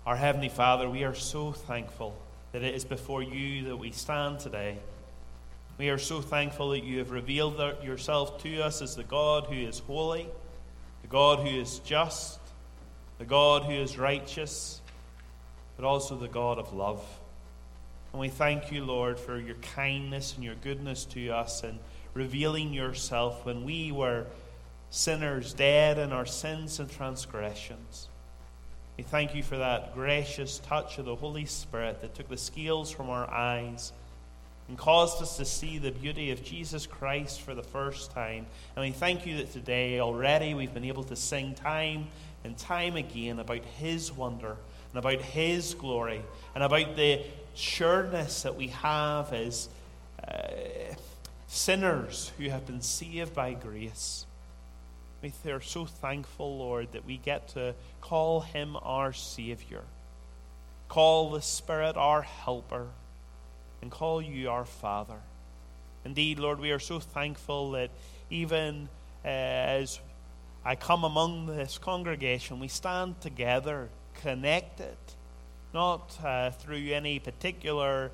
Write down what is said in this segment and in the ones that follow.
Our Heavenly Father, we are so thankful that it is before you that we stand today. We are so thankful that you have revealed yourself to us as the God who is holy, the God who is just, the God who is righteous, but also the God of love. And we thank you, Lord, for your kindness and your goodness to us and revealing yourself when we were sinners, dead in our sins and transgressions. We thank you for that gracious touch of the Holy Spirit that took the scales from our eyes and caused us to see the beauty of Jesus Christ for the first time. And we thank you that today already we've been able to sing time and time again about his wonder and about his glory and about the sureness that we have as sinners who have been saved by grace. We are so thankful, Lord, that we get to call him our Savior, call the Spirit our helper, and call you our Father. Indeed, Lord, we are so thankful that even as I come among this congregation, we stand together, connected, not through any particular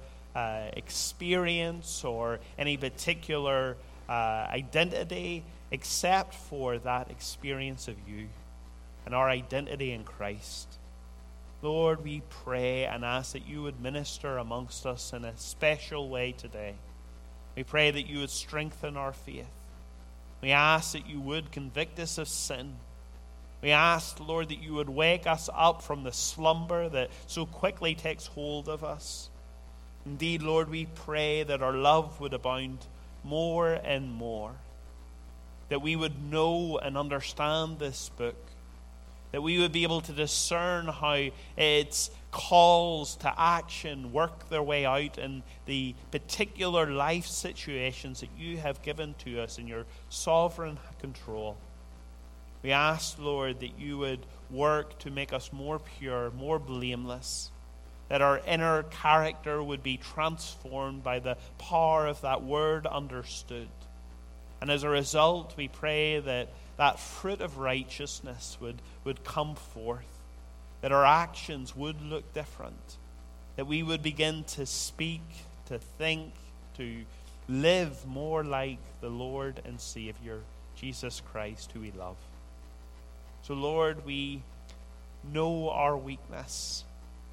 experience or any particular identity, except for that experience of you and our identity in Christ. Lord, we pray and ask that you would minister amongst us in a special way today. We pray that you would strengthen our faith. We ask that you would convict us of sin. We ask, Lord, that you would wake us up from the slumber that so quickly takes hold of us. Indeed, Lord, we pray that our love would abound more and more, that we would know and understand this book, that we would be able to discern how its calls to action work their way out in the particular life situations that you have given to us in your sovereign control. We ask, Lord, that you would work to make us more pure, more blameless, that our inner character would be transformed by the power of that word understood. And as a result, we pray that that fruit of righteousness would come forth, that our actions would look different, that we would begin to speak, to think, to live more like the Lord and Savior, Jesus Christ, who we love. So, Lord, we know our weakness,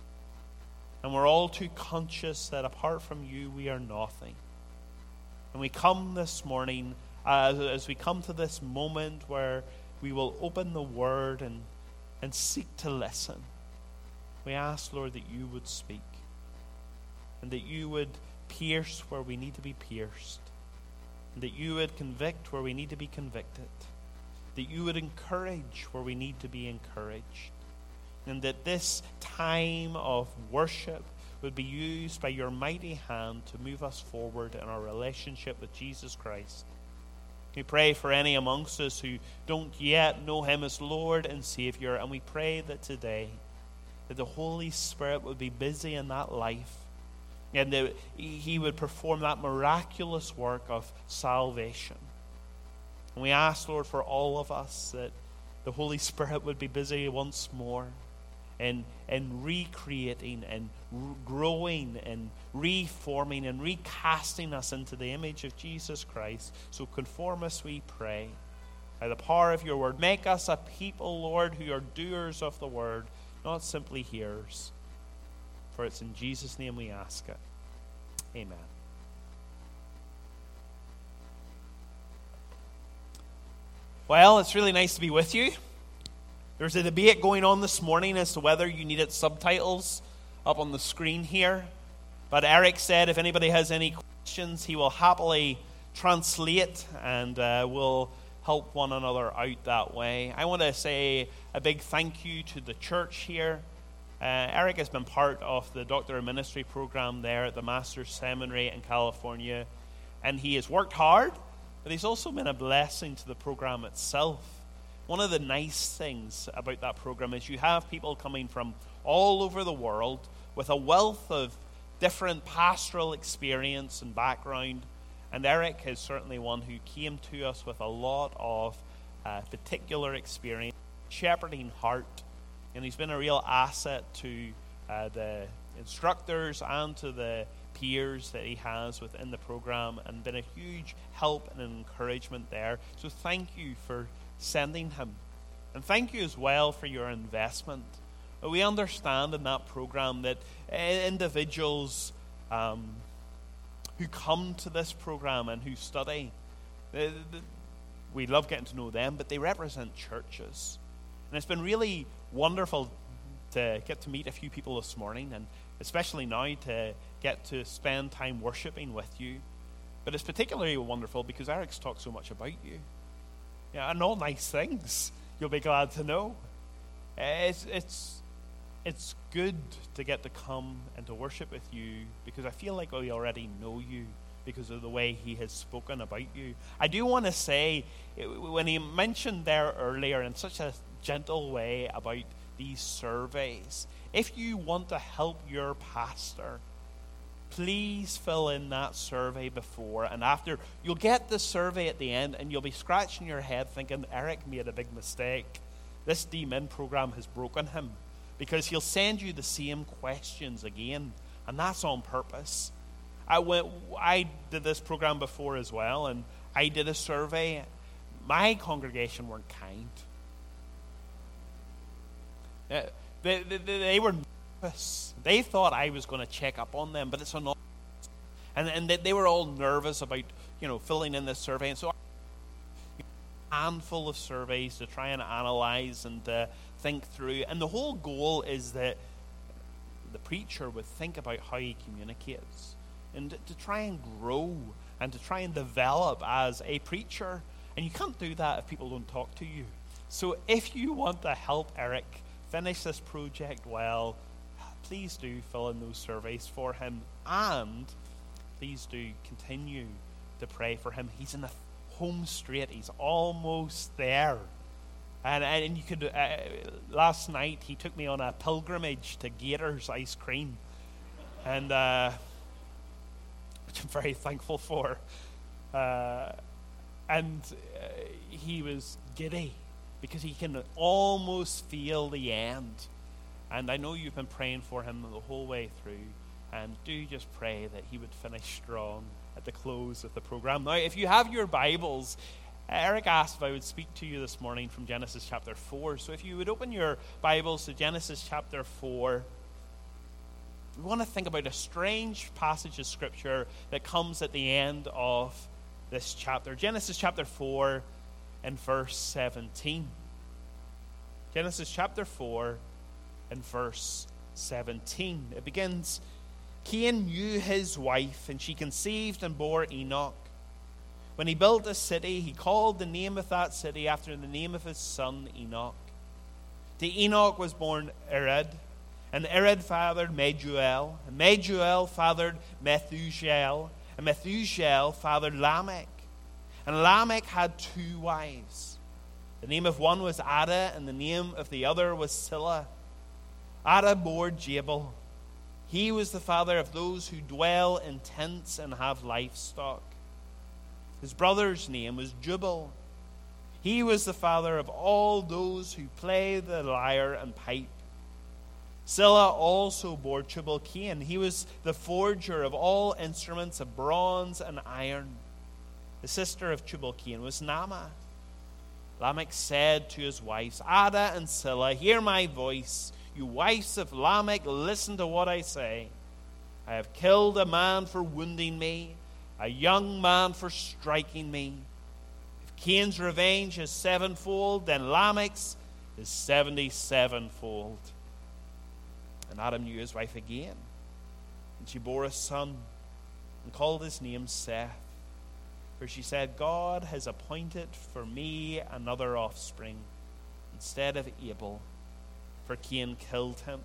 and we're all too conscious that apart from you, we are nothing. And we come this morning, as we come to this moment where we will open the Word and seek to listen, we ask, Lord, that you would speak and that you would pierce where we need to be pierced, and that you would convict where we need to be convicted, that you would encourage where we need to be encouraged, and that this time of worship would be used by your mighty hand to move us forward in our relationship with Jesus Christ. We pray for any amongst us who don't yet know him as Lord and Savior, and we pray that today that the Holy Spirit would be busy in that life and that he would perform that miraculous work of salvation. And we ask, Lord, for all of us that the Holy Spirit would be busy once more in recreating and growing and reforming and recasting us into the image of Jesus Christ. So conform us, we pray, by the power of your word. Make us a people, Lord, who are doers of the word, not simply hearers. For it's in Jesus' name we ask it. Amen. Well, it's really nice to be with you. There's a debate going on this morning as to whether you needed subtitles up on the screen here. But Eric said if anybody has any questions, he will happily translate and we'll help one another out that way. I want to say a big thank you to the church here. Eric has been part of the Doctor of Ministry program there at the Master's Seminary in California. And he has worked hard, but he's also been a blessing to the program itself. One of the nice things about that program is you have people coming from all over the world with a wealth of different pastoral experience and background. And Eric is certainly one who came to us with a lot of particular experience, shepherding heart And he's been a real asset to the instructors and to the peers that he has within the program, and been a huge help and encouragement there. So thank you for sending him. And thank you as well for your investment. We understand in that program that individuals who come to this program and who study, we love getting to know them, but they represent churches. And it's been really wonderful to get to meet a few people this morning, and especially now to get to spend time worshiping with you. But it's particularly wonderful because Eric's talked so much about you. Yeah, and all nice things, you'll be glad to know. It's good to get to come and to worship with you, because I feel like we already know you because of the way he has spoken about you. I do want to say, when he mentioned there earlier in such a gentle way about these surveys, if you want to help your pastor, please fill in that survey before and after. You'll get the survey at the end and you'll be scratching your head thinking, Eric made a big mistake. This D-Min program has broken him, because he'll send you the same questions again, and that's on purpose. I did this program before as well, and I did a survey. My congregation weren't kind. They were nervous. They thought I was going to check up on them, but it's not. And they were all nervous about, filling in this survey. And so a handful of surveys to try and analyze and think through. And the whole goal is that the preacher would think about how he communicates, and to try and grow and to try and develop as a preacher. And you can't do that if people don't talk to you. So if you want to help Eric finish this project well, please do fill in those surveys for him, and please do continue to pray for him. He's in the home straight. He's almost there. And you could, last night he took me on a pilgrimage to Gators Ice Cream, and which I'm very thankful for. And he was giddy because he can almost feel the end. And I know you've been praying for him the whole way through, and do just pray that he would finish strong at the close of the program. Now, if you have your Bibles, Eric asked if I would speak to you this morning from Genesis chapter 4. So if you would open your Bibles to Genesis chapter 4, we want to think about a strange passage of Scripture that comes at the end of this chapter. Genesis chapter 4 and verse 17. Genesis chapter 4 and verse 17. It begins, Cain knew his wife, and she conceived and bore Enoch. When he built a city, he called the name of that city after the name of his son Enoch. To Enoch was born Irad, and Irad fathered Mehujael, and Mehujael fathered Methuselah, and Methuselah fathered Lamech. And Lamech had 2 wives. The name of one was Ada, and the name of the other was Silla. Ada bore Jabal. He was the father of those who dwell in tents and have livestock. His brother's name was Jubal. He was the father of all those who play the lyre and pipe. Silla also bore Tubal-Cain. He was the forger of all instruments of bronze and iron. The sister of Tubal-Cain was Naamah. Lamech said to his wives, Ada and Silla, hear my voice. You wives of Lamech, listen to what I say. I have killed a man for wounding me, a young man for striking me. If Cain's revenge is 7-fold, then Lamech's is 77-fold. And Adam knew his wife again, and she bore a son and called his name Seth. For she said, God has appointed for me another offspring instead of Abel, for Cain killed him.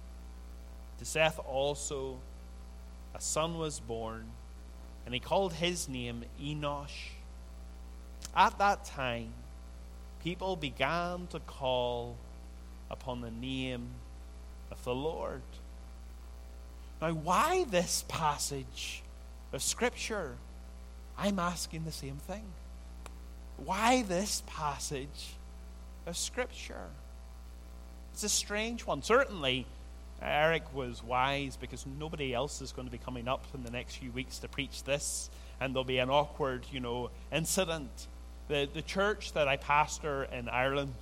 To Seth also a son was born, and he called his name Enosh. At that time, people began to call upon the name of the Lord. Now, why this passage of Scripture? I'm asking the same thing. Why this passage of Scripture? It's a strange one. Certainly, Eric was wise because nobody else is going to be coming up in the next few weeks to preach this, and there'll be an awkward, incident. The church that I pastor in Ireland,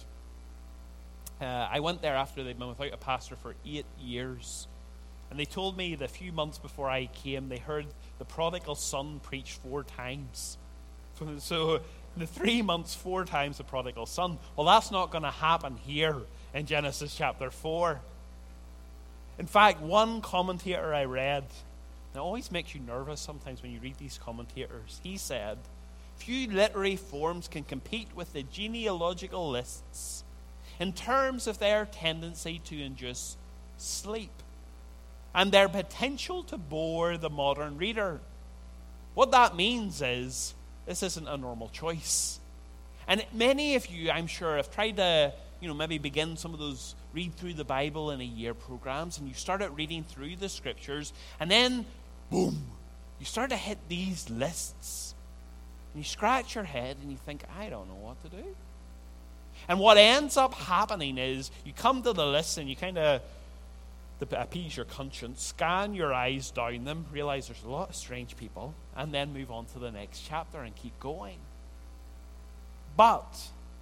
I went there after they'd been without a pastor for 8 years. And they told me the few months before I came, they heard the prodigal son preach 4 times. So the 3 months, 4 times the prodigal son. Well, that's not going to happen here in Genesis chapter 4. In fact, one commentator I read, and it always makes you nervous sometimes when you read these commentators, he said, few literary forms can compete with the genealogical lists in terms of their tendency to induce sleep and their potential to bore the modern reader. What that means is, this isn't a normal choice. And many of you, I'm sure, have tried to, maybe begin some of those read through the Bible in a year programs, and you started reading through the scriptures, and then, boom, you start to hit these lists. And you scratch your head and you think, I don't know what to do. And what ends up happening is you come to the list and you kind of, to appease your conscience, scan your eyes down them, realize there's a lot of strange people, and then move on to the next chapter and keep going. But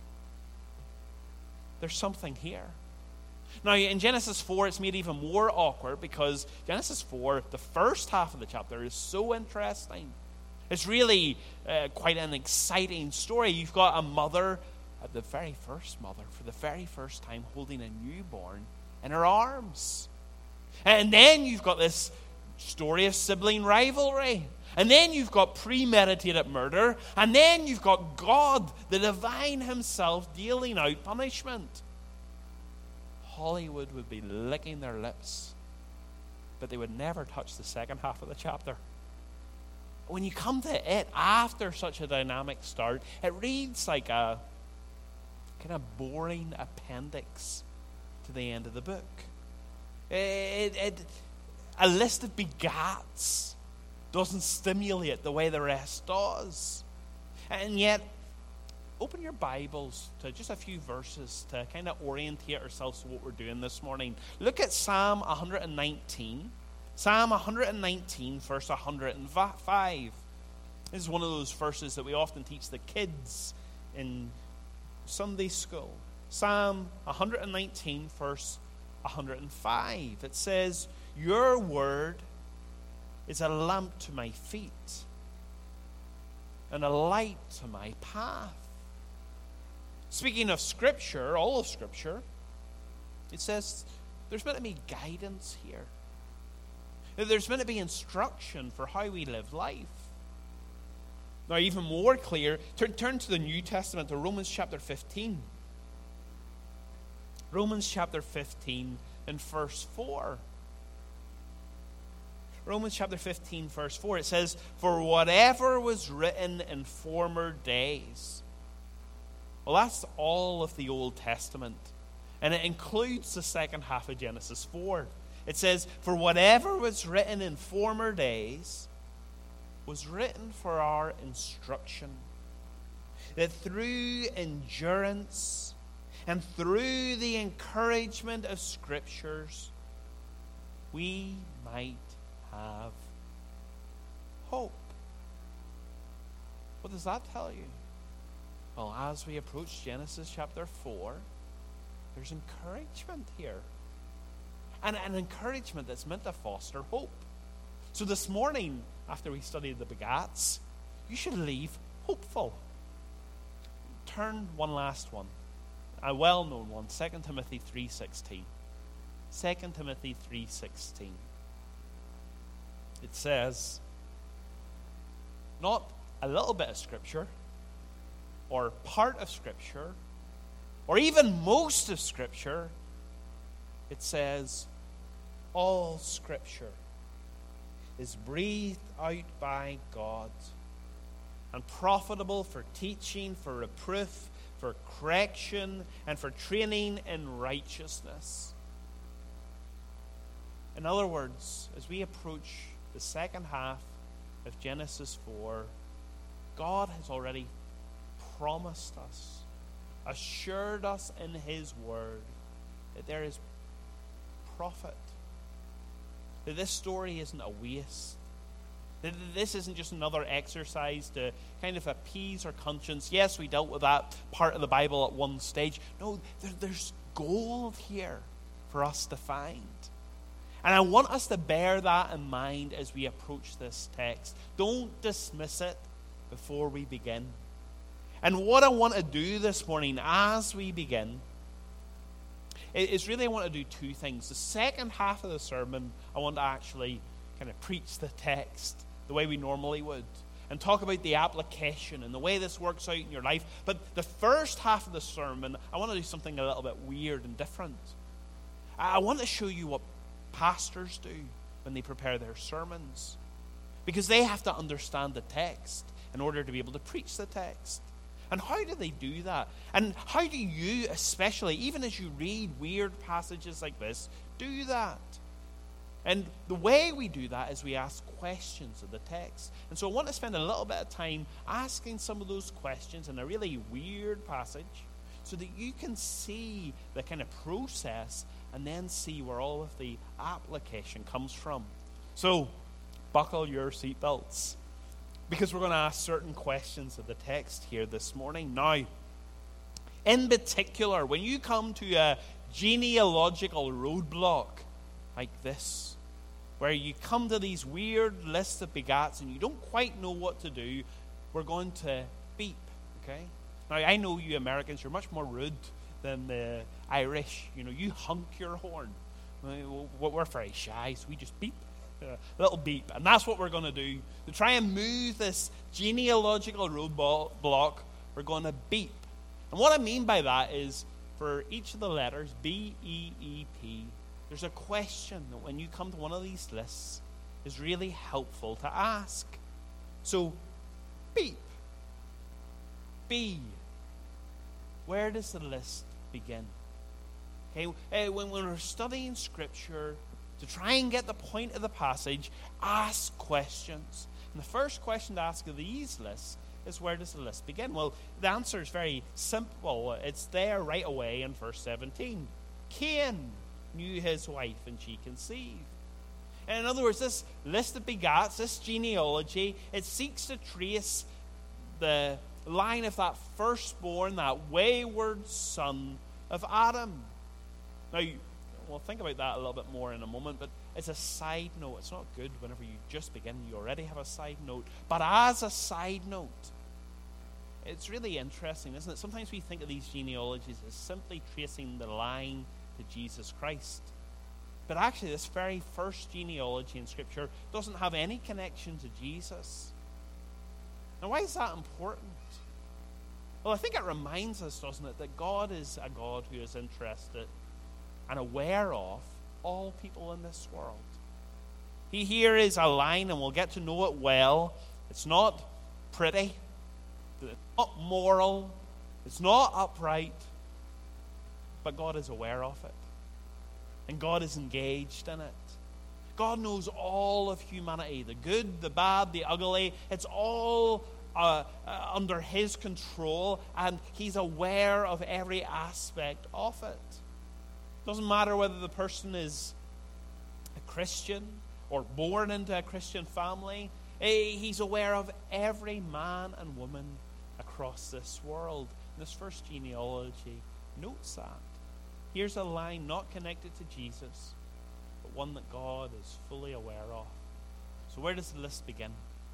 there's something here. Now, in Genesis 4, it's made even more awkward because Genesis 4, the first half of the chapter, is so interesting. It's really quite an exciting story. You've got a mother, the very first mother, for the very first time holding a newborn in her arms. And then you've got this story of sibling rivalry. And then you've got premeditated murder. And then you've got God, the divine himself, dealing out punishment. Hollywood would be licking their lips, but they would never touch the second half of the chapter. When you come to it after such a dynamic start, it reads like a kind of boring appendix to the end of the book. A list of begats doesn't stimulate the way the rest does. And yet, open your Bibles to just a few verses to kind of orientate ourselves to what we're doing this morning. Look at Psalm 119. Psalm 119, verse 105. This is one of those verses that we often teach the kids in Sunday school. Psalm 119, verse 105. It says, your word is a lamp to my feet and a light to my path. Speaking of Scripture, all of Scripture, it says there's meant to be guidance here. There's meant to be instruction for how we live life. Now, even more clear, turn to the New Testament, to Romans chapter 15. Romans chapter 15 and verse 4. Romans chapter 15, verse 4, it says, for whatever was written in former days. Well, that's all of the Old Testament. And it includes the second half of Genesis 4. It says, for whatever was written in former days was written for our instruction, that through endurance and through the encouragement of Scriptures, we might have hope. What does that tell you? Well, as we approach Genesis chapter 4, there's encouragement here. And an encouragement that's meant to foster hope. So this morning, after we studied the begats, you should leave hopeful. Turn one last one, a well-known one, 2 Timothy 3:16. 2 Timothy 3:16. It says, not a little bit of Scripture, or part of Scripture, or even most of Scripture. It says, all Scripture is breathed out by God and profitable for teaching, for reproof, for correction, and for training in righteousness. In other words, as we approach the second half of Genesis 4, God has already promised us, assured us in His Word, that there is profit. That this story isn't a waste. That this isn't just another exercise to kind of appease our conscience. Yes, we dealt with that part of the Bible at one stage. No, there's gold here for us to find. And I want us to bear that in mind as we approach this text. Don't dismiss it before we begin. And what I want to do this morning as we begin is really I want to do two things. The second half of the sermon, I want to actually kind of preach the text the way we normally would and talk about the application and the way this works out in your life. But the first half of the sermon, I want to do something a little bit weird and different. I want to show you what pastors do when they prepare their sermons, because they have to understand the text in order to be able to preach the text. And how do they do that? And how do you, especially, even as you read weird passages like this, do that? And the way we do that is we ask questions of the text. And so I want to spend a little bit of time asking some of those questions in a really weird passage so that you can see the kind of process and then see where all of the application comes from. So, buckle your seatbelts, because we're going to ask certain questions of the text here this morning. Now, in particular, when you come to a genealogical roadblock like this, where you come to these weird lists of begats and you don't quite know what to do, we're going to beep, okay? Now, I know you Americans, you're much more rude than the Irish. You know, you honk your horn. We're very shy, so we just beep. A little beep. And that's what we're going to do. To try and move this genealogical roadblock, we're going to beep. And what I mean by that is, for each of the letters, B-E-E-P, there's a question that when you come to one of these lists is really helpful to ask. So, beep. B. Where does the list begin? Okay, when we're studying Scripture, to try and get the point of the passage, ask questions. And the first question to ask of these lists is, where does the list begin? Well, the answer is very simple. It's there right away in verse 17. Cain knew his wife and she conceived. And in other words, this list of begats, this genealogy, it seeks to trace the line of that firstborn, that wayward son of Adam. Now, we'll think about that a little bit more in a moment, but it's a side note. It's not good whenever you just begin. You already have a side note. But as a side note, it's really interesting, isn't it? Sometimes we think of these genealogies as simply tracing the line to Jesus Christ. But actually, this very first genealogy in Scripture doesn't have any connection to Jesus. Now, why is that important? Well, I think it reminds us, doesn't it, that God is a God who is interested and aware of all people in this world. Here is a line, and we'll get to know it well. It's not pretty. It's not moral. It's not upright. But God is aware of it. And God is engaged in it. God knows all of humanity, the good, the bad, the ugly. It's all under His control, and He's aware of every aspect of it. Doesn't matter whether the person is a Christian or born into a Christian family. He's aware of every man and woman across this world. And this first genealogy notes that. Here's a line not connected to Jesus, but one that God is fully aware of. So where does the list begin?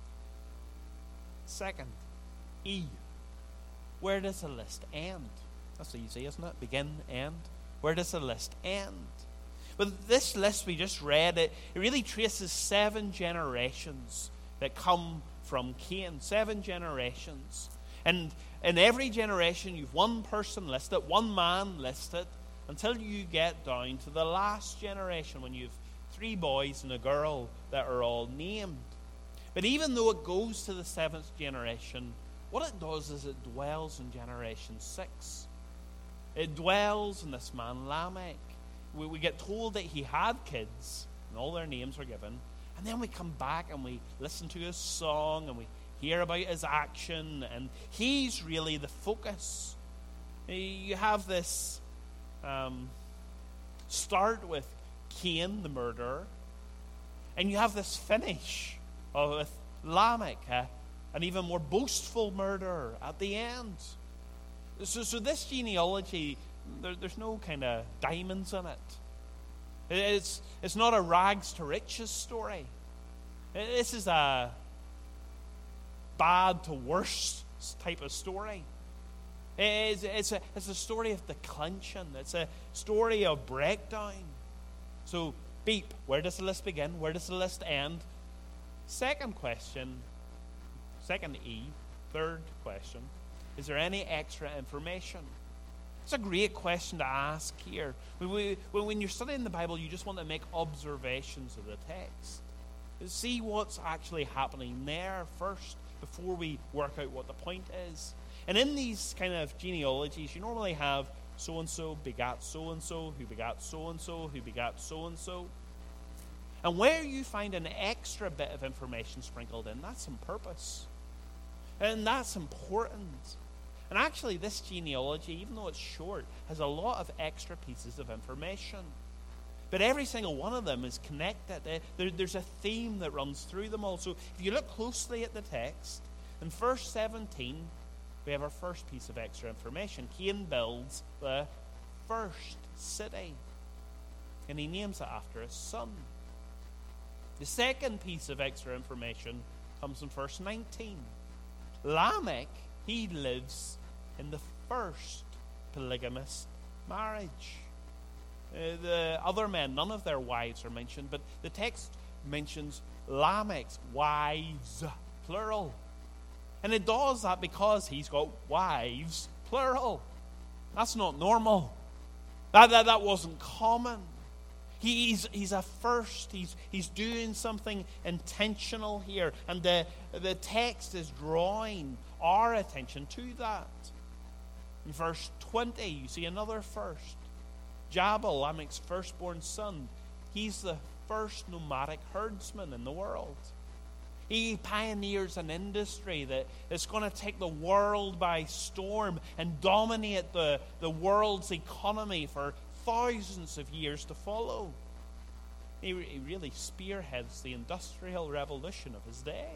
Second, E. Where does the list end? That's easy, isn't it? Begin, end. Where does the list end? But this list we just read, it really traces 7 generations that come from Cain. 7 generations. And in every generation, you've one person listed, one man listed, until you get down to the last generation when you've 3 boys and a girl that are all named. But even though it goes to the 7th generation, what it does is it dwells in generation 6. It dwells in this man Lamech. We get told that he had kids, and all their names are given. And then we come back and we listen to his song, and we hear about his action, and he's really the focus. You have this start with Cain, the murderer, and you have this finish with Lamech, an even more boastful murderer at the end. So this genealogy, there's no kind of diamonds in it. It's not a rags to riches story. This is a bad to worse type of story. It's a story of declension. It's a story of breakdown. So, beep, where does the list begin? Where does the list end? Second question, second E, third question, is there any extra information? It's a great question to ask here. When you're studying the Bible, you just want to make observations of the text. See what's actually happening there first before we work out what the point is. And in these kind of genealogies, you normally have so-and-so begat so-and-so, who begat so-and-so, who begat so-and-so. And where you find an extra bit of information sprinkled in, that's on purpose. And that's important. And actually, this genealogy, even though it's short, has a lot of extra pieces of information. But every single one of them is connected. There's a theme that runs through them all. So if you look closely at the text, in verse 17, we have our first piece of extra information. Cain builds the first city, and he names it after his son. The second piece of extra information comes in verse 19. Lamech, he lives in the first polygamous marriage. The other men, none of their wives are mentioned, but the text mentions Lamech's wives, plural. And it does that because he's got wives, plural. That's not normal. That wasn't common. He's a first. He's doing something intentional here. And the text is drawing our attention to that. In verse 20, you see another first. Jabal, Lamech's firstborn son, he's the first nomadic herdsman in the world. He pioneers an industry that is going to take the world by storm and dominate the world's economy for thousands of years to follow. He really spearheads the industrial revolution of his day.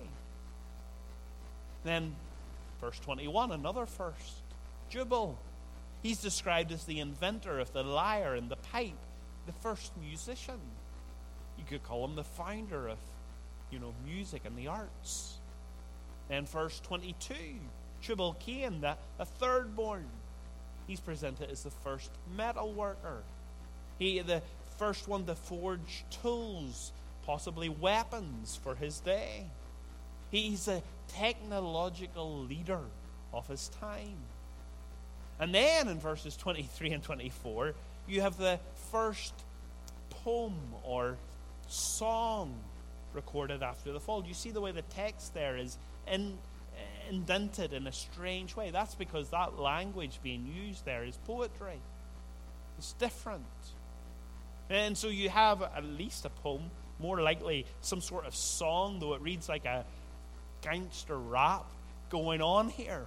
Then, verse 21, another first. Jubal. He's described as the inventor of the lyre and the pipe, the first musician. You could call him the founder of, music and the arts. Then verse 22, Tubal-Cain, a third-born. He's presented as the first metal worker. The first one to forge tools, possibly weapons for his day. He's a technological leader of his time. And then in verses 23 and 24, you have the first poem or song recorded after the fall. Do you see the way the text there is indented in a strange way? That's because that language being used there is poetry. It's different. And so you have at least a poem, more likely some sort of song, though it reads like a gangster rap going on here.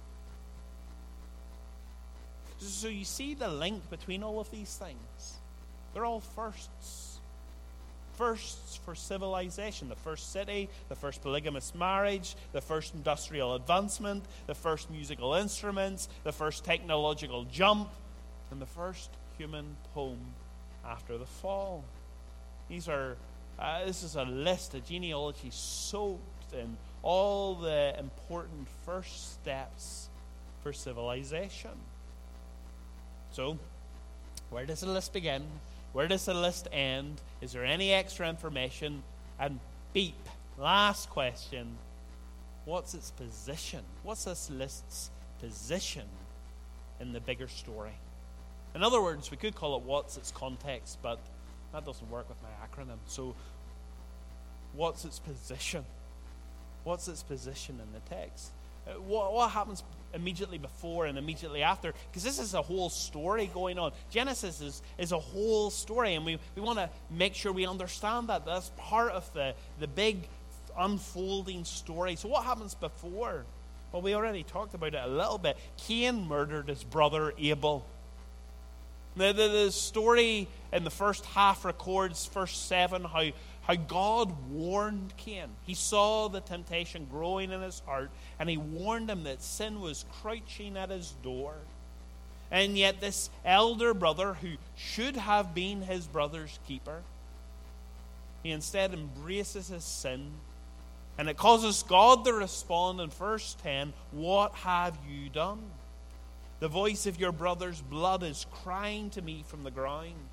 So you see the link between all of these things. They're all firsts. Firsts for civilization. The first city, the first polygamous marriage, the first industrial advancement, the first musical instruments, the first technological jump, and the first human poem after the fall. This is a list, a genealogy soaked in all the important first steps for civilization. So, where does the list begin? Where does the list end? Is there any extra information? And beep, last question. What's its position? What's this list's position in the bigger story? In other words, we could call it what's its context, but that doesn't work with my acronym. So, what's its position? What's its position in the text? What happens immediately before and immediately after? Because this is a whole story going on. Genesis is a whole story, and we want to make sure we understand that. That's part of the big unfolding story. So what happens before? Well, we already talked about it a little bit. Cain murdered his brother Abel. The story in the first half records, verse 7, how God warned Cain. He saw the temptation growing in his heart, and he warned him that sin was crouching at his door. And yet this elder brother, who should have been his brother's keeper, he instead embraces his sin. And it causes God to respond in verse 10, "What have you done? The voice of your brother's blood is crying to me from the ground."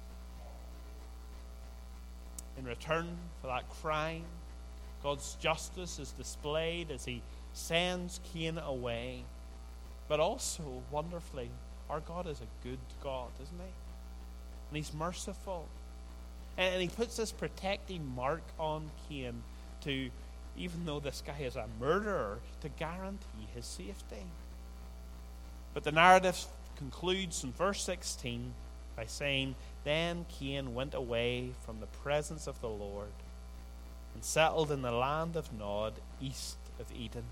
In return for that crying, God's justice is displayed as he sends Cain away. But also, wonderfully, our God is a good God, isn't he? And he's merciful. And he puts this protecting mark on Cain to, even though this guy is a murderer, to guarantee his safety. But the narrative concludes in verse 16 by saying, "Then Cain went away from the presence of the Lord and settled in the land of Nod, east of Eden."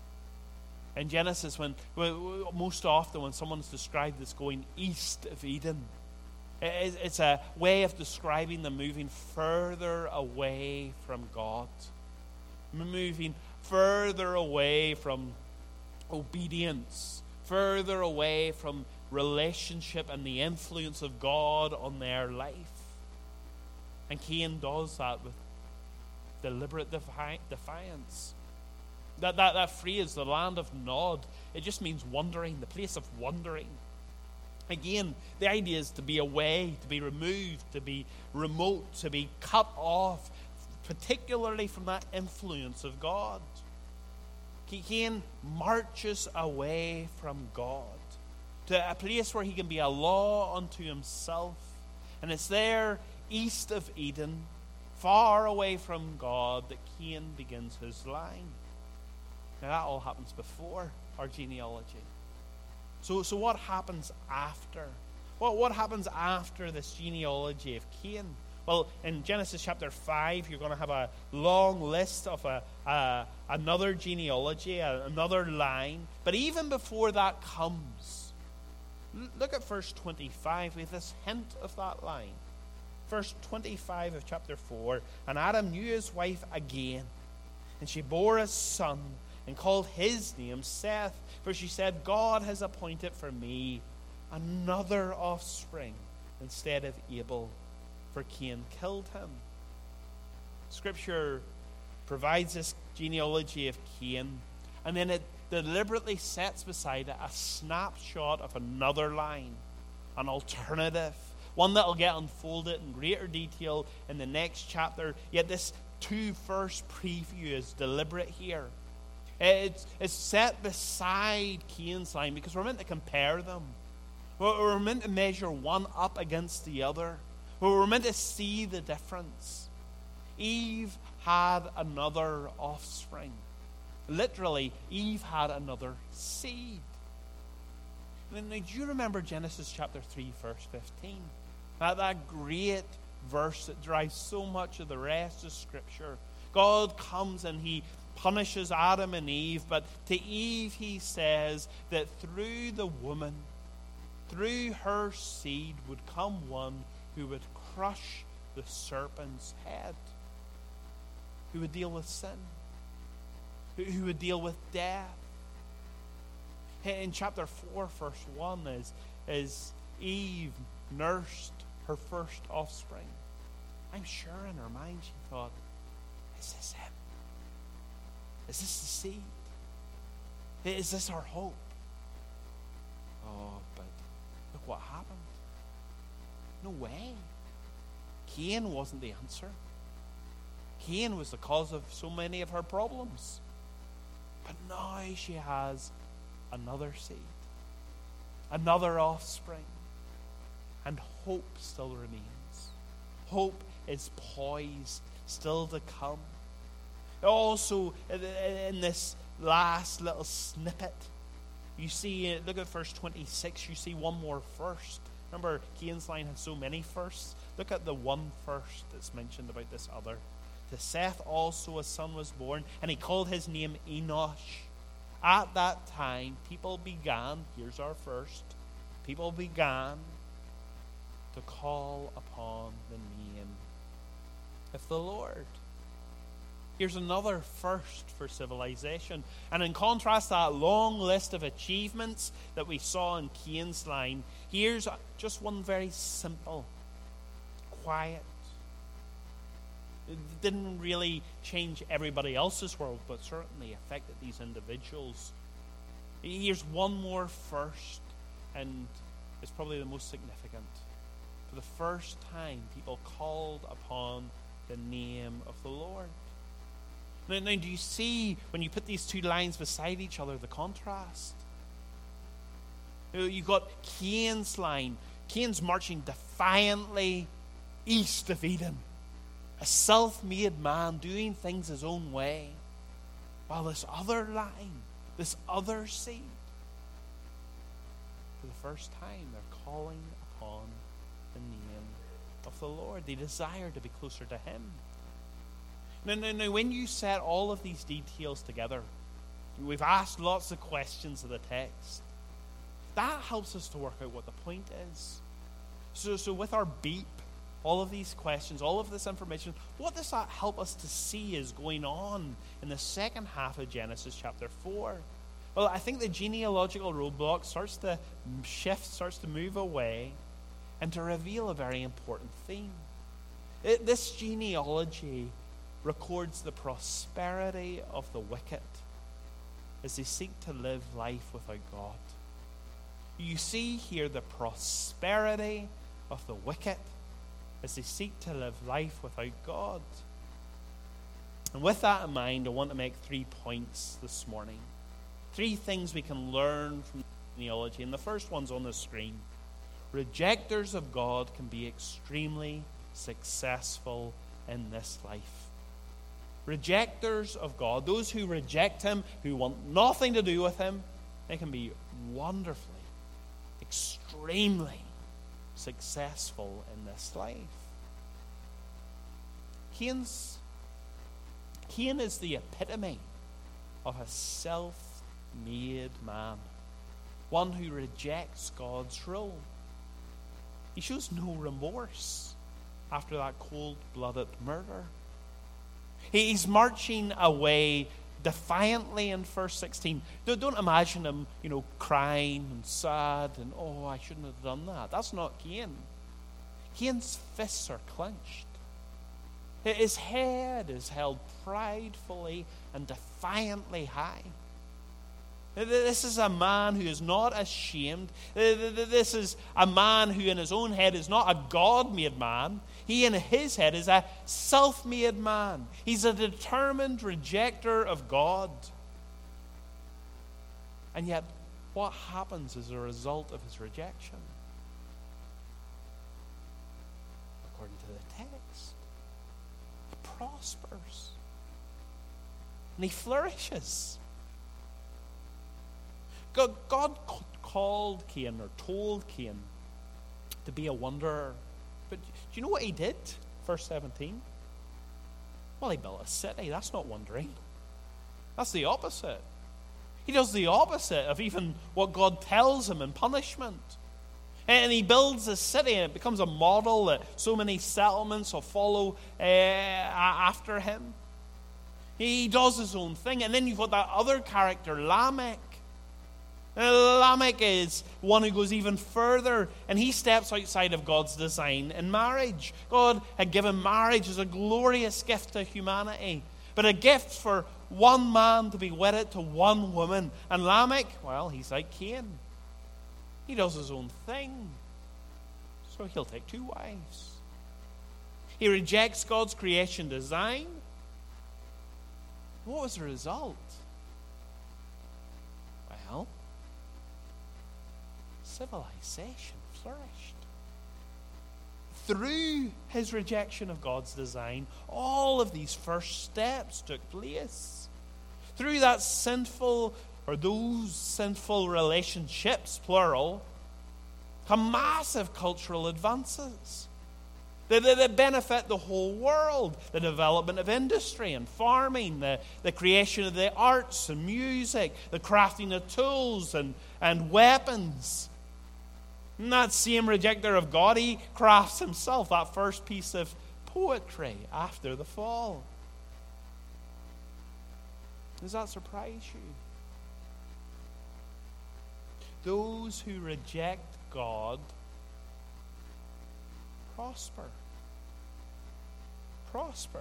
In Genesis, most often when someone's described as going east of Eden, it's a way of describing them moving further away from God, moving further away from obedience, further away from relationship and the influence of God on their life. And Cain does that with deliberate defiance. That phrase, the land of Nod, it just means wandering, the place of wandering. Again, the idea is to be away, to be removed, to be remote, to be cut off, particularly from that influence of God. Cain marches away from God to a place where he can be a law unto himself. And it's there, east of Eden, far away from God, that Cain begins his line. Now that all happens before our genealogy. So what happens after? What happens after this genealogy of Cain? Well, in Genesis chapter 5, you're going to have a long list of another genealogy, another line. But even before that comes, look at verse 25. We have this hint of that line. Verse 25 of chapter 4, "And Adam knew his wife again, and she bore a son, and called his name Seth. For she said, God has appointed for me another offspring instead of Abel, for Cain killed him." Scripture provides this genealogy of Cain, and then it deliberately sets beside it a snapshot of another line, an alternative, one that will get unfolded in greater detail in the next chapter. Yet this 2-verse preview is deliberate here. It's set beside Cain's line because we're meant to compare them. We're meant to measure one up against the other. We're meant to see the difference. Eve had another offspring. Literally, Eve had another seed. Now, do you remember Genesis chapter 3, verse 15? That great verse that drives so much of the rest of Scripture. God comes and he punishes Adam and Eve, but to Eve he says that through the woman, through her seed would come one who would crush the serpent's head, who would deal with sin, who would deal with death. In chapter 4, verse 1, as Eve nursed her first offspring, I'm sure in her mind she thought, is this him? Is this the seed? Is this our hope? Oh, but look what happened. No way. Cain wasn't the answer. Cain was the cause of so many of her problems. But now she has another seed, another offspring, and hope still remains. Hope is poised, still to come. Also, in this last little snippet, you see, look at verse 26, you see one more first. Remember, Cain's line had so many firsts. Look at the one first that's mentioned about this other. To Seth also a son was born, and he called his name Enosh. At that time, people began, here's our first, people began to call upon the name of the Lord. Here's another first for civilization. And in contrast to that long list of achievements that we saw in Cain's line, here's just one very simple, quiet. It didn't really change everybody else's world, but certainly affected these individuals. Here's one more first, and it's probably the most significant. For the first time, people called upon the name of the Lord. Now, do you see, when you put these two lines beside each other, the contrast? You've got Cain's line. Cain's marching defiantly east of Eden. A self-made man doing things his own way. While this other line, this other seed, for the first time, they're calling upon the name of the Lord. They desire to be closer to Him. Now, when you set all of these details together, we've asked lots of questions of the text. That helps us to work out what the point is. So with our beep, all of these questions, all of this information, what does that help us to see is going on in the second half of Genesis chapter 4? Well, I think the genealogical roadblock starts to shift, starts to move away, and to reveal a very important theme. This genealogy records the prosperity of the wicked as they seek to live life without God. You see here the prosperity of the wicked as they seek to live life without God. And with that in mind, I want to make 3 points this morning. 3 things we can learn from genealogy. And the first one's on the screen. Rejectors of God can be extremely successful in this life. Rejectors of God, those who reject Him, who want nothing to do with Him, they can be wonderfully, extremely successful in this life. Cain is the epitome of a self-made man, one who rejects God's rule. He shows no remorse after that cold-blooded murder. He's marching away defiantly in verse 16. Don't imagine him, crying and sad and, oh, I shouldn't have done that. That's not Cain. Cain's fists are clenched. His head is held pridefully and defiantly high. This is a man who is not ashamed. This is a man who in his own head is not a God-made man. He in his head is a self-made man. He's a determined rejecter of God. And yet, what happens as a result of his rejection? According to the text, he prospers. And he flourishes. God called Cain, or told Cain, to be a wanderer. But do you know what he did? Verse 17. Well, he built a city. That's not wandering. That's the opposite. He does the opposite of even what God tells him in punishment. And he builds a city, and it becomes a model that so many settlements will follow after him. He does his own thing. And then you've got that other character, Lamech. Lamech is one who goes even further, and he steps outside of God's design in marriage. God had given marriage as a glorious gift to humanity, but a gift for one man to be wedded to one woman. And Lamech, well, he's like Cain. He does his own thing, so he'll take 2 wives. He rejects God's creation design. What was the result? Well, civilization flourished. Through his rejection of God's design, all of these first steps took place. Through that sinful, or those sinful relationships, plural, come massive cultural advances that benefit the whole world. The development of industry and farming, the creation of the arts and music, the crafting of tools and weapons. And that same rejecter of God, he crafts himself that first piece of poetry after the fall. Does that surprise you? Those who reject God prosper. Prosper.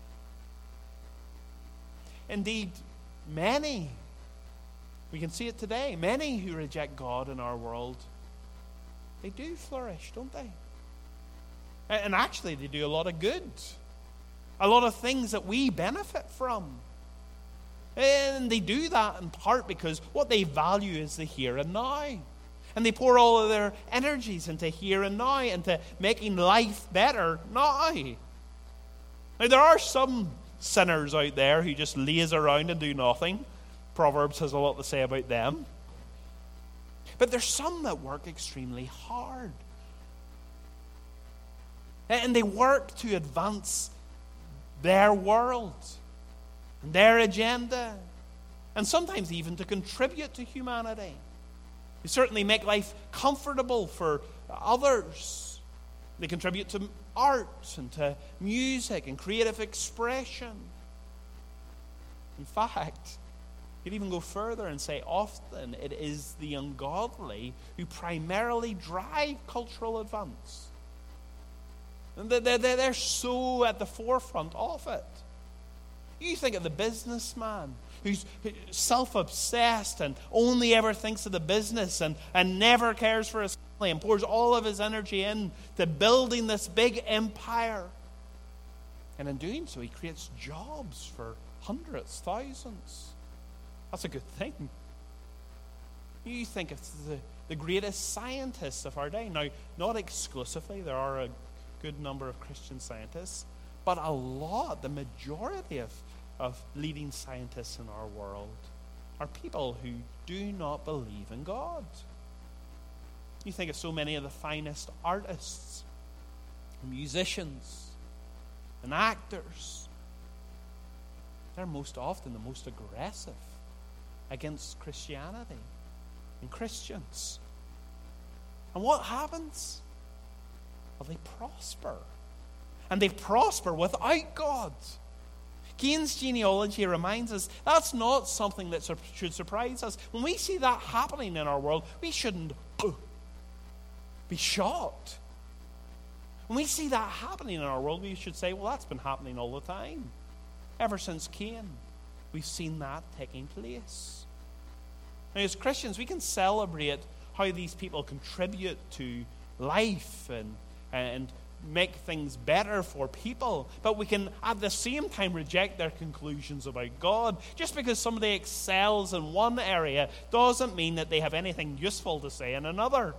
Indeed, many, we can see it today, many who reject God in our world, they do flourish, don't they? And actually, they do a lot of good. A lot of things that we benefit from. And they do that in part because what they value is the here and now. And they pour all of their energies into here and now, into making life better now. Now, there are some sinners out there who just laze around and do nothing. Proverbs has a lot to say about them. But there's some that work extremely hard. And they work to advance their world and their agenda, and sometimes even to contribute to humanity. They certainly make life comfortable for others. They contribute to art and to music and creative expression. In fact, you'd even go further and say often it is the ungodly who primarily drive cultural advance. And they're so at the forefront of it. You think of the businessman who's self-obsessed and only ever thinks of the business and never cares for his family and pours all of his energy into building this big empire. And in doing so, he creates jobs for hundreds, thousands. That's a good thing. You think it's the greatest scientists of our day. Now, not exclusively, there are a good number of Christian scientists, but a lot, the majority of leading scientists in our world are people who do not believe in God. You think of so many of the finest artists, musicians, and actors. They're most often the most aggressive against Christianity and Christians. And what happens? Well, they prosper. And they prosper without God. Cain's genealogy reminds us that's not something that should surprise us. When we see that happening in our world, we shouldn't be shocked. When we see that happening in our world, we should say, well, that's been happening all the time. Ever since Cain, we've seen that taking place. Now, as Christians, we can celebrate how these people contribute to life and make things better for people, but we can at the same time reject their conclusions about God. Just because somebody excels in one area doesn't mean that they have anything useful to say in another.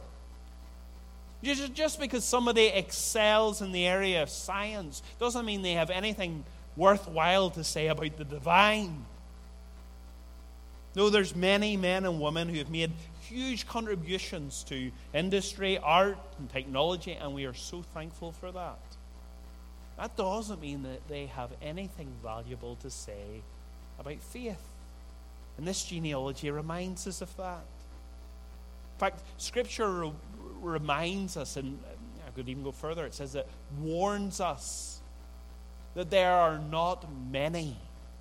Just because somebody excels in the area of science doesn't mean they have anything worthwhile to say about the divine. No, there's many men and women who have made huge contributions to industry, art, and technology, and we are so thankful for that. That doesn't mean that they have anything valuable to say about faith. And this genealogy reminds us of that. In fact, Scripture reminds us, and I could even go further, it says it warns us that there are not many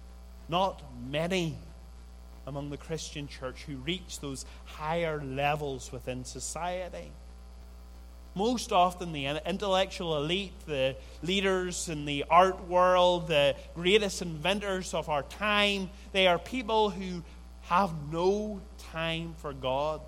among the Christian church who reach those higher levels within society. Most often the intellectual elite, the leaders in the art world, the greatest inventors of our time, they are people who have no time for God.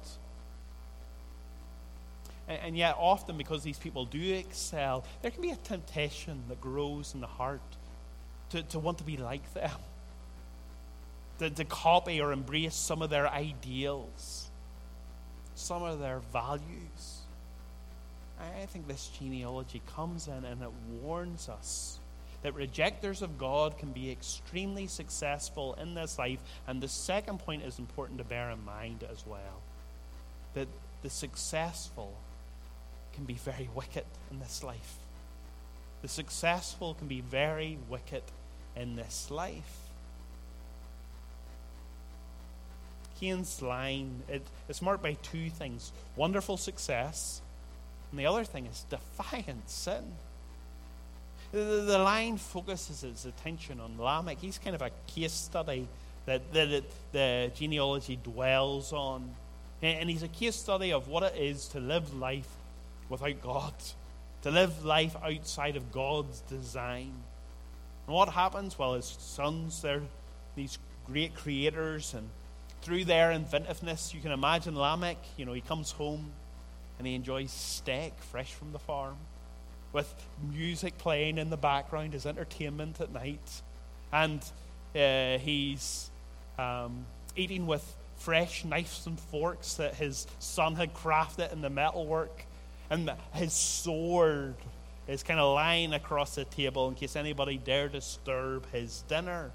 And yet often, because these people do excel, there can be a temptation that grows in the heart to want to be like them. To copy or embrace some of their ideals, some of their values. I think this genealogy comes in and it warns us that rejectors of God can be extremely successful in this life. And the second point is important to bear in mind as well, that the successful can be very wicked in this life. The successful can be very wicked in this life. Cain's line, it's marked by two things: wonderful success, and the other thing is defiant sin. The line focuses its attention on Lamech. He's kind of a case study that the genealogy dwells on. And he's a case study of what it is to live life without God, to live life outside of God's design. And what happens? Well, his sons, they're these great creators, and through their inventiveness, you can imagine Lamech, he comes home and he enjoys steak fresh from the farm, with music playing in the background as entertainment at night. And he's eating with fresh knives and forks that his son had crafted in the metalwork. And his sword is kind of lying across the table in case anybody dare disturb his dinner.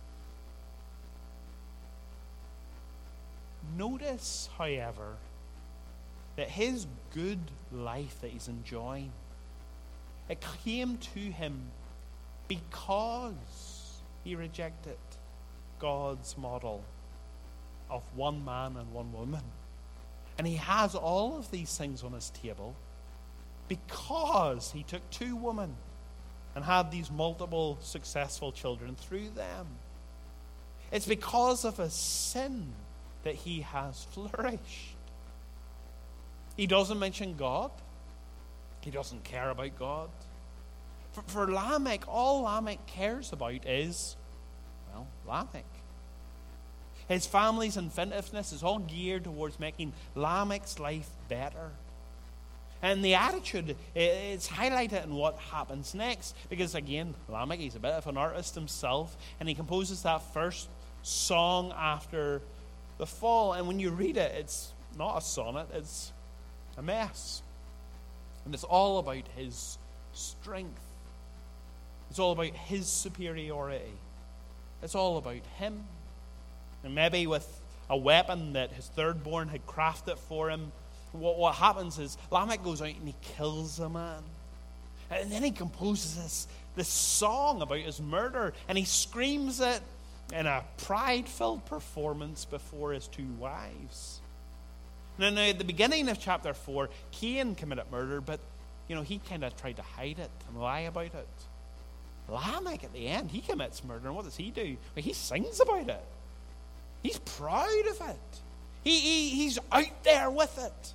Notice, however, that his good life that he's enjoying, it came to him because he rejected God's model of one man and one woman. And he has all of these things on his table because he took two women and had these multiple successful children through them. It's because of his sin that he has flourished. He doesn't mention God. He doesn't care about God. For Lamech, all Lamech cares about is, Lamech. His family's inventiveness is all geared towards making Lamech's life better. And the attitude is highlighted in what happens next. Because again, Lamech, he's a bit of an artist himself, and he composes that first song after the fall. And when you read it, it's not a sonnet, it's a mess. And it's all about his strength. It's all about his superiority. It's all about him. And maybe with a weapon that his thirdborn had crafted for him, what happens is Lamech goes out and he kills a man. And then he composes this song about his murder, and he screams it in a pride-filled performance before his two wives. Now, at the beginning of chapter 4, Cain committed murder, but, he kind of tried to hide it and lie about it. Lamech, at the end, he commits murder, and what does he do? Well, he sings about it. He's proud of it. He's out there with it.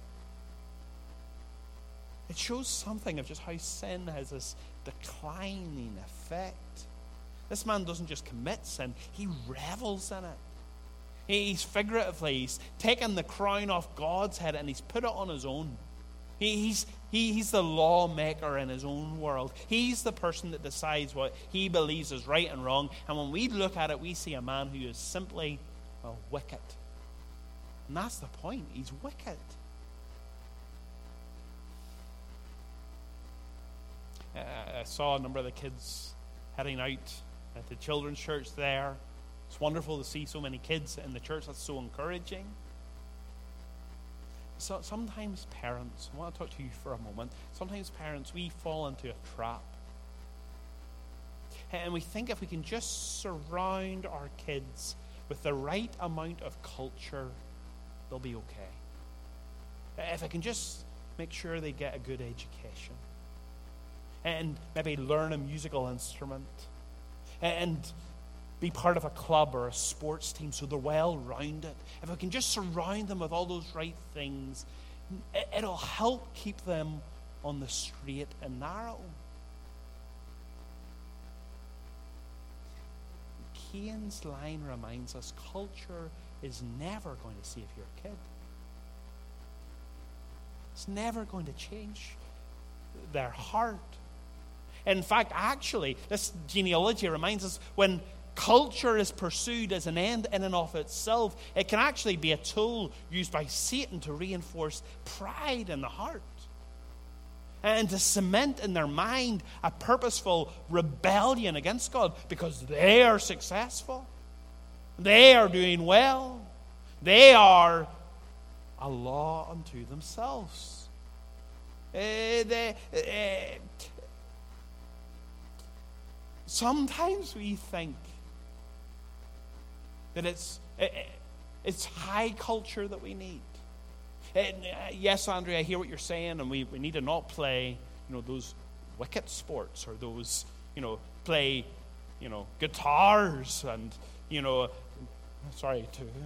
It shows something of just how sin has this declining effect. This man doesn't just commit sin, he revels in it. He's he's taken the crown off God's head and he's put it on his own. He's the lawmaker in his own world. He's the person that decides what he believes is right and wrong. And when we look at it, we see a man who is simply, wicked. And that's the point. He's wicked. I saw a number of the kids heading out at the children's church there. It's wonderful to see so many kids in the church. That's so encouraging. So sometimes parents, I want to talk to you for a moment. Sometimes parents, we fall into a trap. And we think if we can just surround our kids with the right amount of culture, they'll be okay. If I can just make sure they get a good education, and maybe learn a musical instrument, and be part of a club or a sports team so they're well-rounded. If I can just surround them with all those right things, it'll help keep them on the straight and narrow. Cain's line reminds us culture is never going to save your kid. It's never going to change their heart. In fact, actually, this genealogy reminds us when culture is pursued as an end in and of itself, it can actually be a tool used by Satan to reinforce pride in the heart and to cement in their mind a purposeful rebellion against God because they are successful. They are doing well. They are a law unto themselves. Sometimes we think that It's high culture that we need. And, yes, Andrea, I hear what you're saying, and we need to not play, those wicked sports, or those, play, guitars, and, sorry,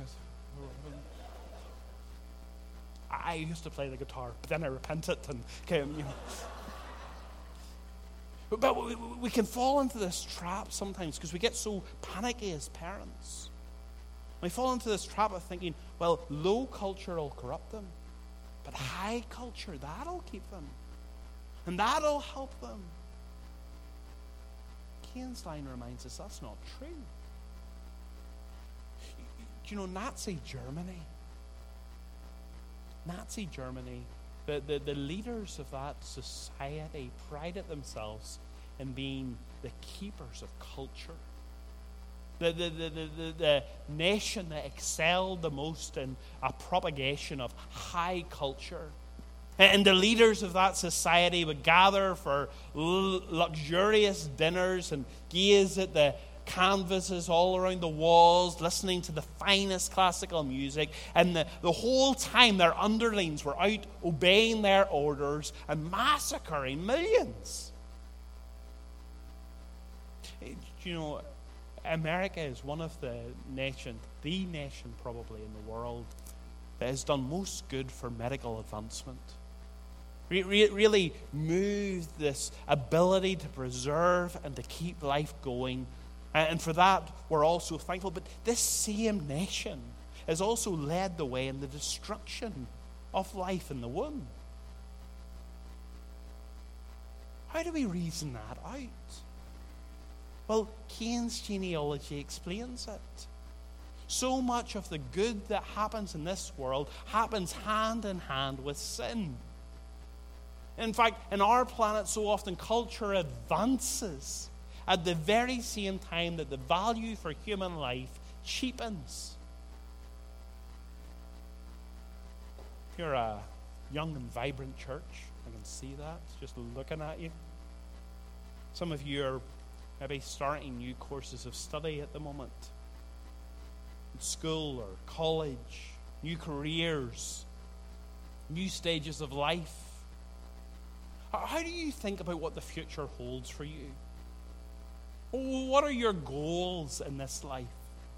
I used to play the guitar, but then I repented, and came, But we can fall into this trap sometimes because we get so panicky as parents. We fall into this trap of thinking, well, low culture will corrupt them, but high culture, that'll keep them. And that'll help them. Cain's line reminds us that's not true. Nazi Germany, the leaders of that society prided themselves in being the keepers of culture. The nation that excelled the most in a propagation of high culture. And the leaders of that society would gather for luxurious dinners and gaze at the canvases all around the walls, listening to the finest classical music. And the whole time their underlings were out obeying their orders and massacring millions. America is one of the nation probably in the world that has done most good for medical advancement. Really moved this ability to preserve and to keep life going. And for that, we're also thankful. But this same nation has also led the way in the destruction of life in the womb. How do we reason that out? Well, Cain's genealogy explains it. So much of the good that happens in this world happens hand in hand with sin. In fact, in our planet, so often culture advances at the very same time that the value for human life cheapens. You're a young and vibrant church. I can see that just looking at you. Some of you are maybe starting new courses of study at the moment. In school or college, new careers, new stages of life. How do you think about what the future holds for you? What are your goals in this life?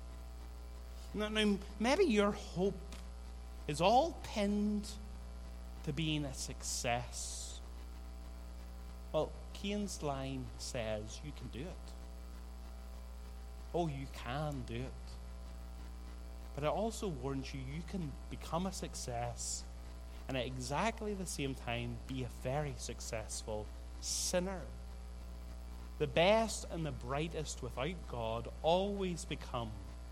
Now, maybe your hope is all pinned to being a success. Well, Cain's line says you can do it. Oh, you can do it. But it also warns you can become a success and at exactly the same time be a very successful sinner. The best and the brightest without God always become,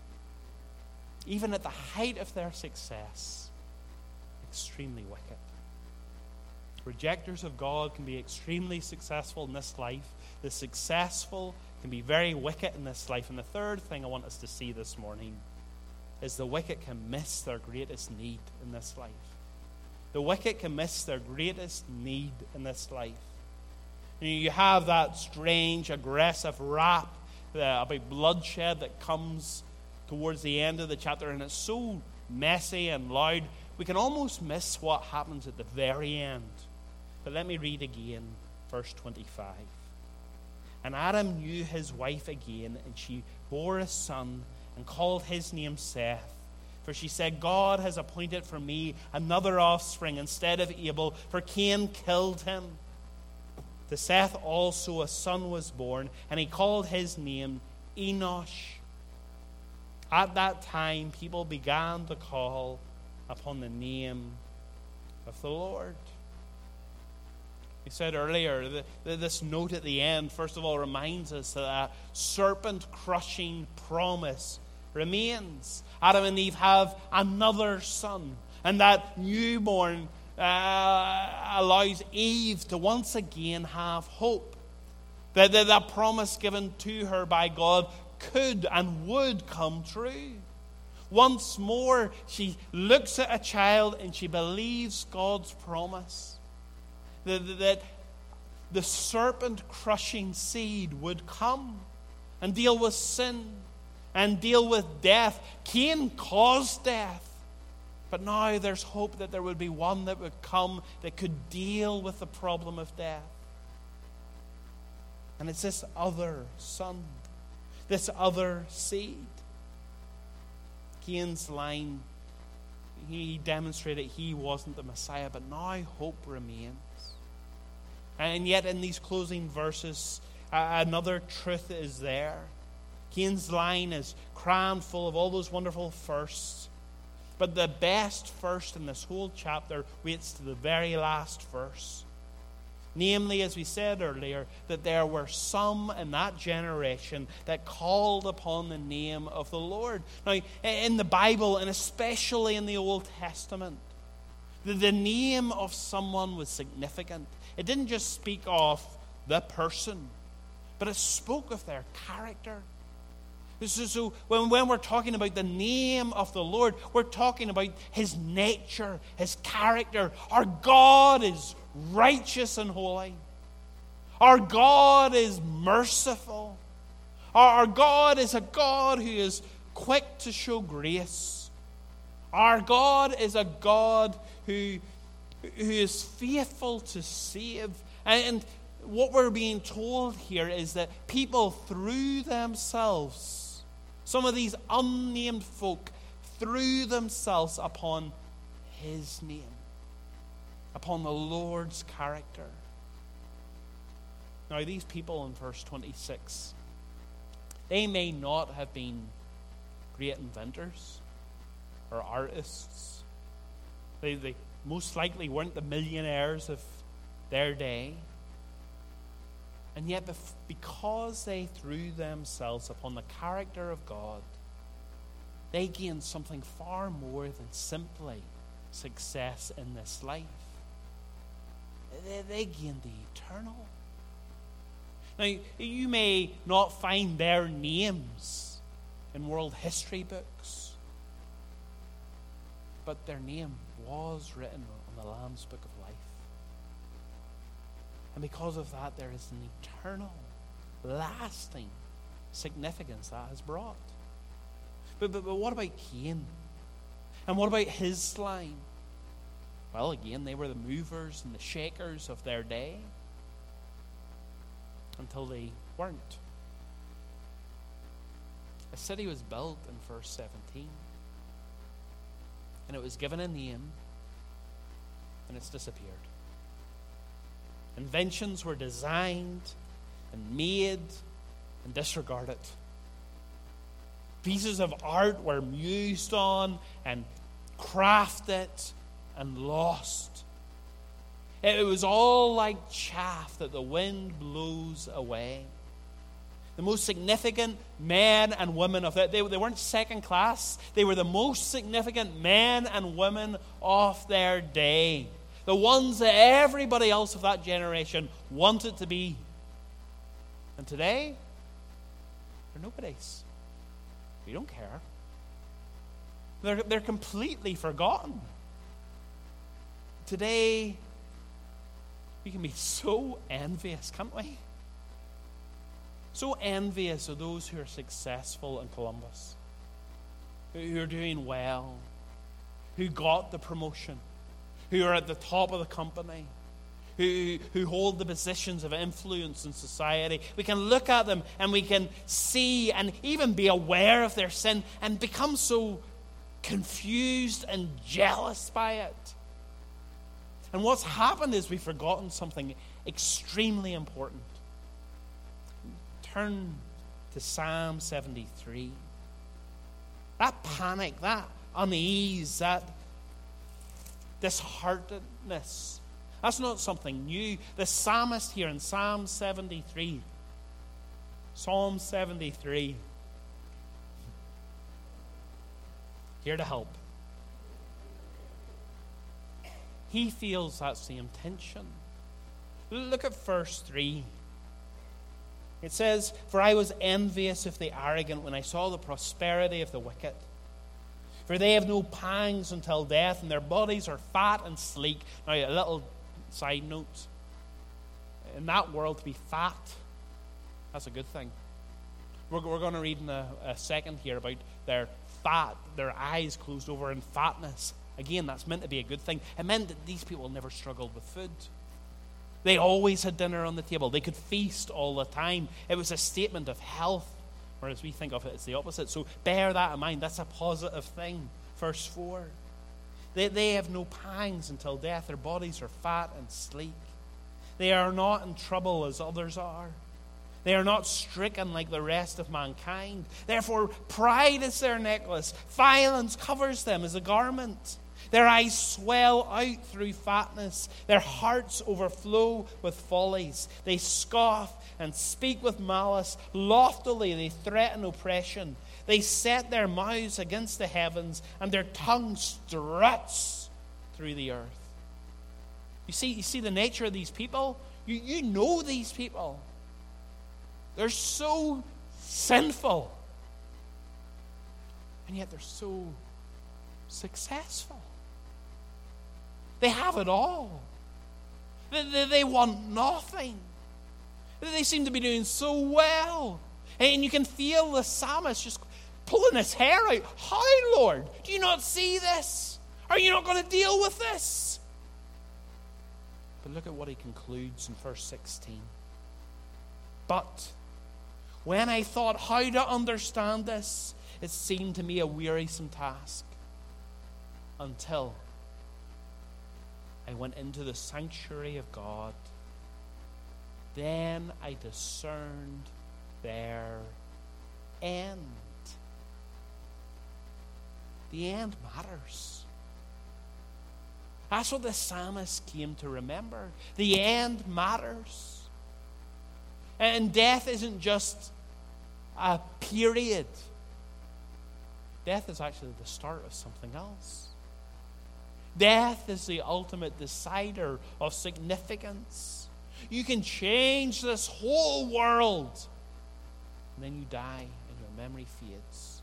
even at the height of their success, extremely wicked. Rejectors of God can be extremely successful in this life. The successful can be very wicked in this life. And the third thing I want us to see this morning is the wicked can miss their greatest need in this life. The wicked can miss their greatest need in this life. You have that strange, aggressive rap about bloodshed that comes towards the end of the chapter, and it's so messy and loud, we can almost miss what happens at the very end. But let me read again, verse 25. And Adam knew his wife again, and she bore a son, and called his name Seth. For she said, God has appointed for me another offspring instead of Abel, for Cain killed him. To Seth also a son was born, and he called his name Enosh. At that time, people began to call upon the name of the Lord. We said earlier, this note at the end, first of all, reminds us that a serpent-crushing promise remains. Adam and Eve have another son, and that newborn allows Eve to once again have hope. That promise given to her by God could and would come true. Once more, she looks at a child and she believes God's promise. That the serpent-crushing seed would come and deal with sin and deal with death. Cain caused death. But now there's hope that there would be one that would come that could deal with the problem of death. And it's this other son, this other seed. Cain's line, he demonstrated he wasn't the Messiah, but now hope remains. And yet in these closing verses, another truth is there. Cain's line is crammed full of all those wonderful firsts. But the best first in this whole chapter waits to the very last verse. Namely, as we said earlier, that there were some in that generation that called upon the name of the Lord. Now, in the Bible, and especially in the Old Testament, the name of someone was significant. It didn't just speak of the person, but it spoke of their character. So when we're talking about the name of the Lord, we're talking about His nature, His character. Our God is righteous and holy. Our God is merciful. Our God is a God who is quick to show grace. Our God is a God who is faithful to save. And what we're being told here is that people threw themselves, some of these unnamed folk, threw themselves upon His name, upon the Lord's character. Now, these people in verse 26, they may not have been great inventors or artists. They most likely weren't the millionaires of their day. And yet, because they threw themselves upon the character of God, they gained something far more than simply success in this life. They gained the eternal. Now, you may not find their names in world history books, but their name was written on the Lamb's Book of Life. And because of that, there is an eternal, lasting significance that has brought. But what about Cain? And what about his line? Well, again, they were the movers and the shakers of their day until they weren't. A city was built in verse 17, and it was given a name, and it's disappeared. Inventions were designed and made and disregarded. Pieces of art were mused on and crafted and lost. It was all like chaff that the wind blows away. The most significant men and women of that, they weren't second class. They were the most significant men and women of their day. The ones that everybody else of that generation wanted to be. And today, they're nobodies. We don't care. They're completely forgotten. Today, we can be so envious, can't we? So envious of those who are successful in Columbus, who are doing well, who got the promotion, who are at the top of the company, who hold the positions of influence in society. We can look at them and we can see and even be aware of their sin and become so confused and jealous by it. And what's happened is we've forgotten something extremely important. Turn to Psalm 73. That panic, that unease, that disheartedness, that's not something new. The psalmist here in Psalm 73, here to help. He feels that same tension. Look at verse 3. It says, "For I was envious of the arrogant when I saw the prosperity of the wicked. For they have no pangs until death, and their bodies are fat and sleek." Now, a little side note. In that world, to be fat, that's a good thing. We're going to read in a second here about their fat, their eyes closed over in fatness. Again, that's meant to be a good thing. It meant that these people never struggled with food. They always had dinner on the table. They could feast all the time. It was a statement of health, whereas we think of it as the opposite. So bear that in mind. That's a positive thing. Verse 4. They have no pangs until death. Their bodies are fat and sleek. They are not in trouble as others are. They are not stricken like the rest of mankind. Therefore, pride is their necklace. Violence covers them as a garment. Their eyes swell out through fatness. Their hearts overflow with follies. They scoff and speak with malice. Loftily they threaten oppression. They set their mouths against the heavens, and their tongue struts through the earth. You see the nature of these people? You know these people. They're so sinful. And yet they're so successful. They have it all. They want nothing. They seem to be doing so well. And you can feel the psalmist just pulling his hair out. How, Lord? Do you not see this? Are you not going to deal with this? But look at what he concludes in verse 16. But when I thought how to understand this, it seemed to me a wearisome task until I went into the sanctuary of God. Then I discerned their end. The end matters. That's what the psalmist came to remember. The end matters. And death isn't just a period. Death is actually the start of something else. Death is the ultimate decider of significance. You can change this whole world, and then you die and your memory fades.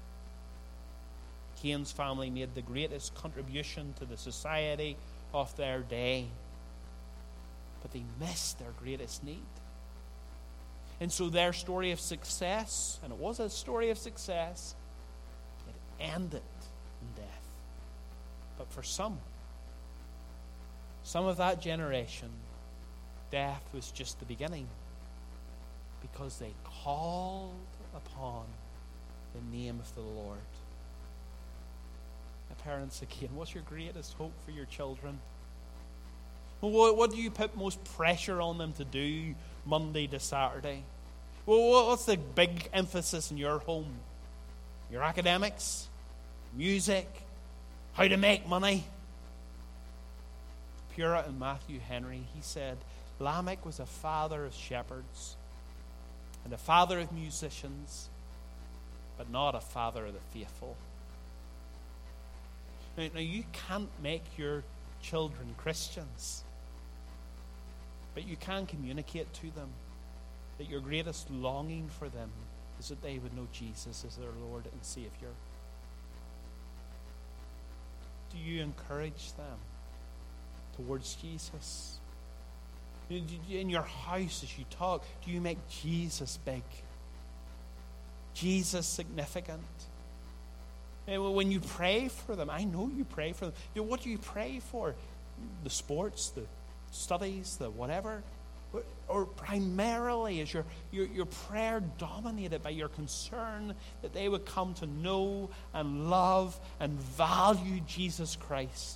Cain's family made the greatest contribution to the society of their day, but they missed their greatest need. And so their story of success, and it was a story of success, it ended in death. But for some of that generation, death was just the beginning, because they called upon the name of the Lord. Parents, again, what's your greatest hope for your children? What do you put most pressure on them to do Monday to Saturday? Well, what's the big emphasis in your home? Your academics? Music? How to make money? Puritan Matthew Henry, he said, Lamech was a father of shepherds and a father of musicians, but not a father of the faithful. Now, you can't make your children Christians, but you can communicate to them that your greatest longing for them is that they would know Jesus as their Lord and Savior. Do you encourage them towards Jesus? In your house, as you talk, do you make Jesus big? Jesus significant? When you pray for them, I know you pray for them. What do you pray for? The sports, the studies, the whatever? Or primarily is your prayer dominated by your concern that they would come to know and love and value Jesus Christ?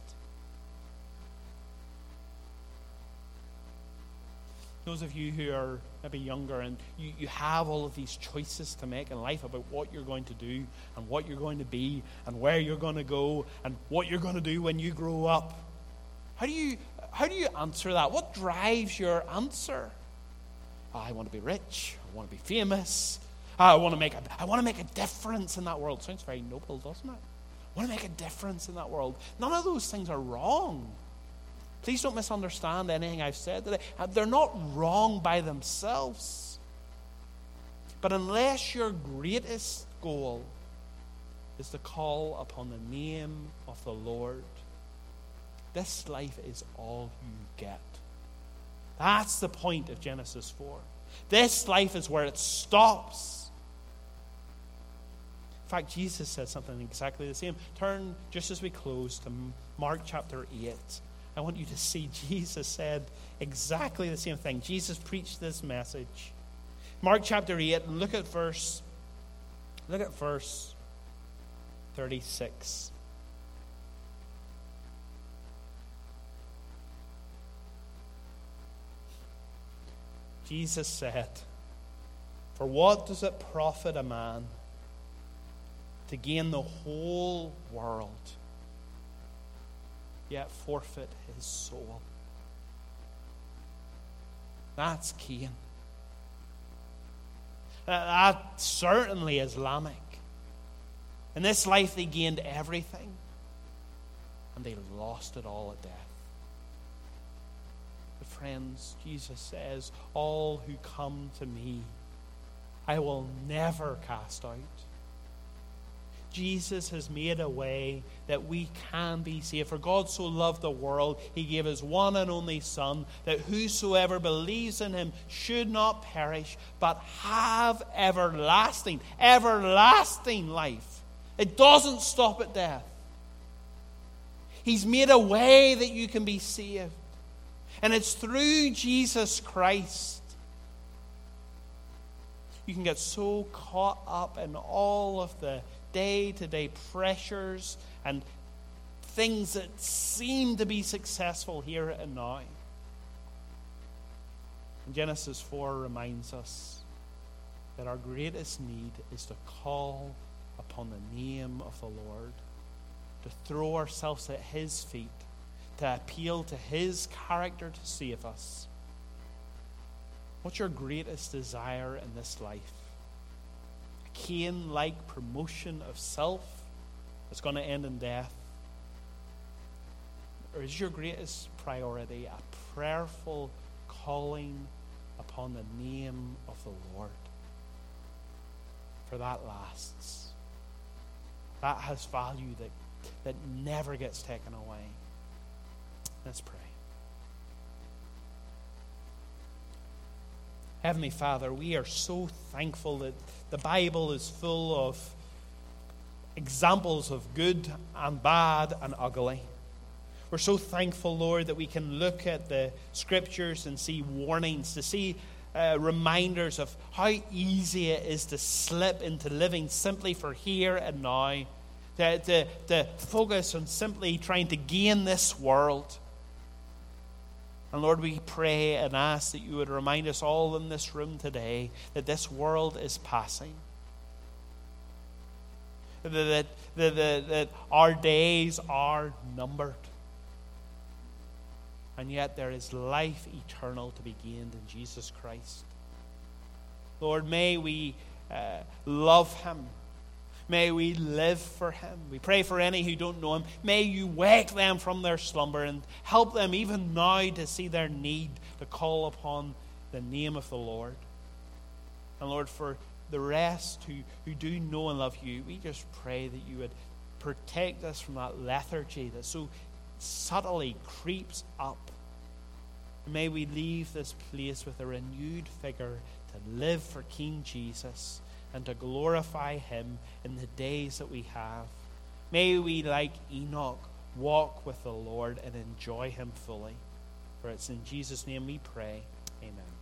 Those of you who are maybe younger and you have all of these choices to make in life about what you're going to do and what you're going to be and where you're going to go and what you're going to do when you grow up. How do you answer that? What drives your answer? Oh, I want to be rich. I want to be famous. I want to make a difference in that world. Sounds very noble, doesn't it? I want to make a difference in that world. None of those things are wrong. Please don't misunderstand anything I've said today. They're not wrong by themselves. But unless your greatest goal is to call upon the name of the Lord, this life is all you get. That's the point of Genesis 4. This life is where it stops. In fact, Jesus said something exactly the same. Turn, just as we close, to Mark chapter 8. I want you to see Jesus said exactly the same thing. Jesus preached this message. Mark chapter 8, and look at verse 36. Jesus said, "For what does it profit a man to gain the whole world, yet forfeit his soul?" That's Cain. That certainly is Lamech. In this life they gained everything, and they lost it all at death. But friends, Jesus says, "All who come to me, I will never cast out." Jesus has made a way that we can be saved. For God so loved the world, he gave his one and only Son, that whosoever believes in him should not perish, but have everlasting life. It doesn't stop at death. He's made a way that you can be saved. And it's through Jesus Christ. You can get so caught up in all of the day-to-day pressures and things that seem to be successful here and now. And Genesis 4 reminds us that our greatest need is to call upon the name of the Lord, to throw ourselves at his feet, to appeal to his character to save us. What's your greatest desire in this life? A Cain-like promotion of self that's going to end in death? Or is your greatest priority a prayerful calling upon the name of the Lord? For that lasts. That has value that never gets taken away. Let's pray. Heavenly Father, we are so thankful that the Bible is full of examples of good and bad and ugly. We're so thankful, Lord, that we can look at the Scriptures and see warnings, to see reminders of how easy it is to slip into living simply for here and now, to focus on simply trying to gain this world. And Lord, we pray and ask that you would remind us all in this room today that this world is passing. That our days are numbered. And yet there is life eternal to be gained in Jesus Christ. Lord, may we love him. May we live for him. We pray for any who don't know him. May you wake them from their slumber and help them even now to see their need to call upon the name of the Lord. And Lord, for the rest who do know and love you, we just pray that you would protect us from that lethargy that so subtly creeps up. And may we leave this place with a renewed vigor to live for King Jesus and to glorify him in the days that we have. May we, like Enoch, walk with the Lord and enjoy him fully. For it's in Jesus' name we pray. Amen.